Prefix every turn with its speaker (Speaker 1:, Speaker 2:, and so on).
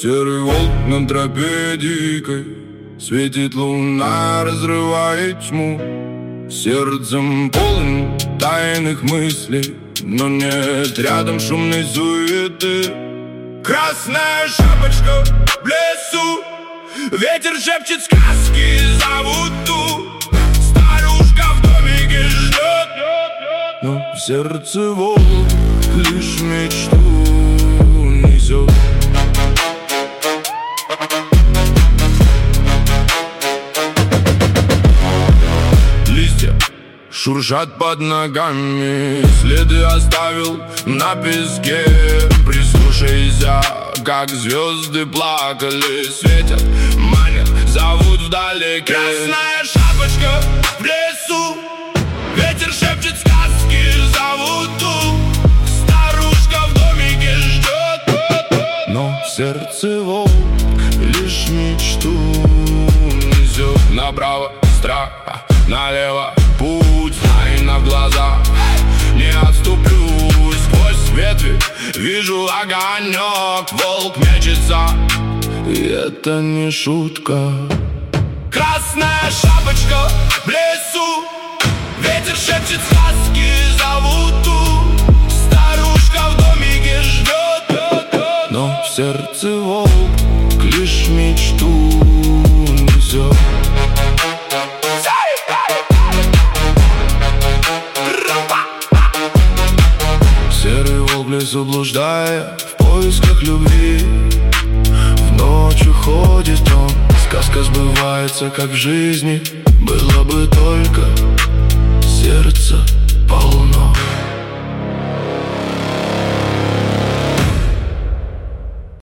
Speaker 1: Серый волк над тропе дикой, светит луна, разрывает тьму. Сердцем полон тайных мыслей, но нет рядом шумной суеты. Красная шапочка в лесу, ветер шепчет сказки, зовут ту. Старушка в домике ждет, но в сердце волк лишь мечту несет. Листья шуршат под ногами, следы оставил на песке. Прислушайся, как звезды плакали, светят, манят, зовут вдалеке. Красная шапочка в лесу, ветер шепчет сказки, зовут ту. Старушка в домике ждет, но в сердце волк лишь мечту несет. Направо страх, налево путь, тайна в глазах, не отступлю. Сквозь ветви вижу огонек, волк мечется, и это не шутка. Красная шапочка в лесу, ветер шепчет сказки, зовут ту. Старушка в домике ждет, но в сердце волк лишь мечту несет. Серый волк в лесу блуждая, в поисках любви. В ночь уходит он, сказка сбывается, как в жизни. Было бы только сердце полно.